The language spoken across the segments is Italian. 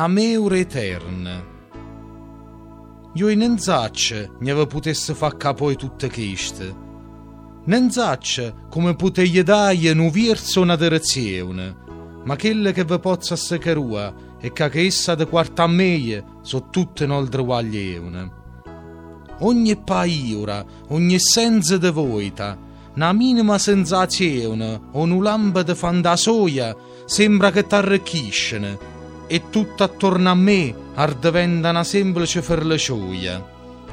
ameure eterne. Io non zacce ne ave potesse fa capo tutte queste. Non zacce come potei dare un verso una direzione, ma quelle che vi posso assicurare è che essa da quarta a me so tutte inoltre guaglione. Ogni paura, ogni senso di voita, una minima sensazione o un lampo di fantasia sembra che t'arricchiscano e tutto attorno a me ardiventa una semplice ferlicioia.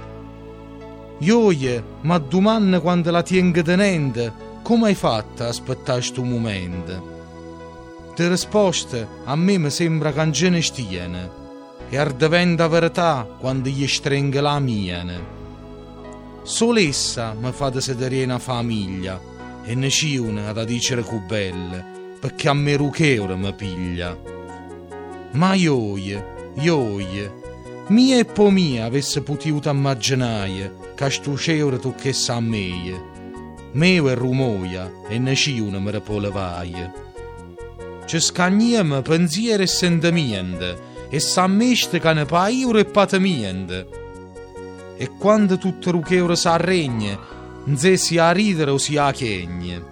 Ioie, ma domani quando la tiengo tenente, come hai fatto a aspettare sto momento? Di risposte a me mi sembra che non ne stiano e ardiventa verità quando gli stringo la mia. Solo essa mi fa sedere una famiglia e ne c'è una da dire che belle, perché a me rucheura mi piglia. Ma ioie, mia e po' mia avesse potuto immaginare che sto ceure tocchesse a me. Meo è rumoia e ne c'è una me ne può levare. Ci scagniamo pensieri e sentimenti e s'ammeste che ne paura e patimenti. E quando tutto rucheura s'arregna, non se si a ridere o si a chiegna.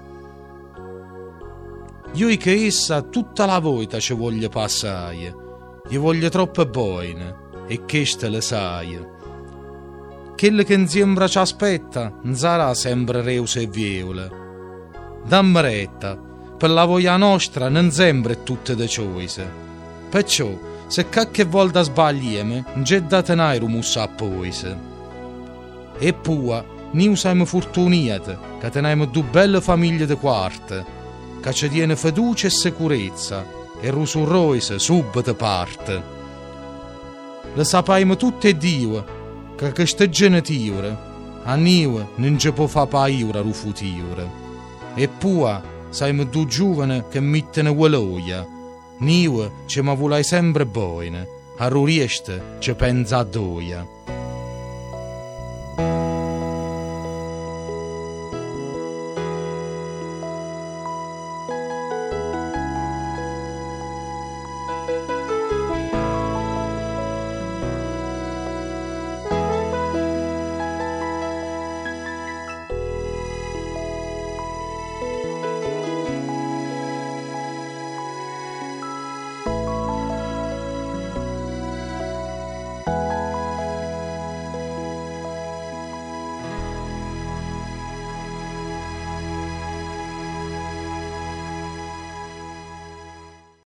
Io che essa tutta la volta ci voglio passare, gli voglio troppo bene e questa le sai. Quello che sembra ci aspetta non sarà sempre reusa e viola. Dammi retta, per la voglia nostra non sembra tutte de cose. Perciò, se qualche volta sbagliamo, non c'è da tenere mussa a poise. E poi, noi siamo fortunati che teniamo due belle famiglie di quarta, che ci tiene fiducia e sicurezza, e rusurroise subito parte. Le sappiamo tutte e due, che queste geniture, a noi non ci può fare paura il futuro. E poi, siamo due giovani che mettono gualoia, noi ci ma volai sempre bene, a rurieste ci pensa a doia.